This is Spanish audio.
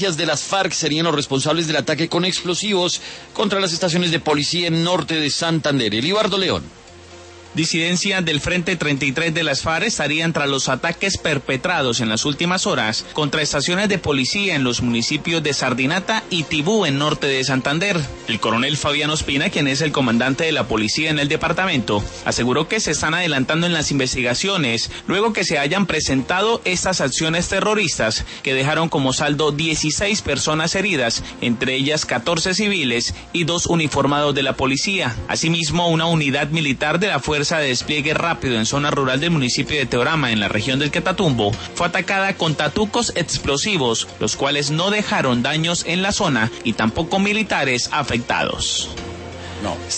de las FARC serían los responsables del ataque con explosivos contra las estaciones de policía en norte de Santander. Elibardo León. Disidencias del Frente 33 de las FARC estarían tras los ataques perpetrados en las últimas horas contra estaciones de policía en los municipios de Sardinata y Tibú en norte de Santander. El coronel Fabián Ospina, quien es el comandante de la policía en el departamento, aseguró que se están adelantando en las investigaciones luego que se hayan presentado estas acciones terroristas que dejaron como saldo 16 personas heridas, entre ellas 14 civiles y 2 uniformados de la policía. Asimismo, una unidad militar de la Fuerza de Despliegue Rápido en zona rural del municipio de Teorama, en la región del Catatumbo, fue atacada con tatucos explosivos, los cuales no dejaron daños en la zona y tampoco militares afectados. No.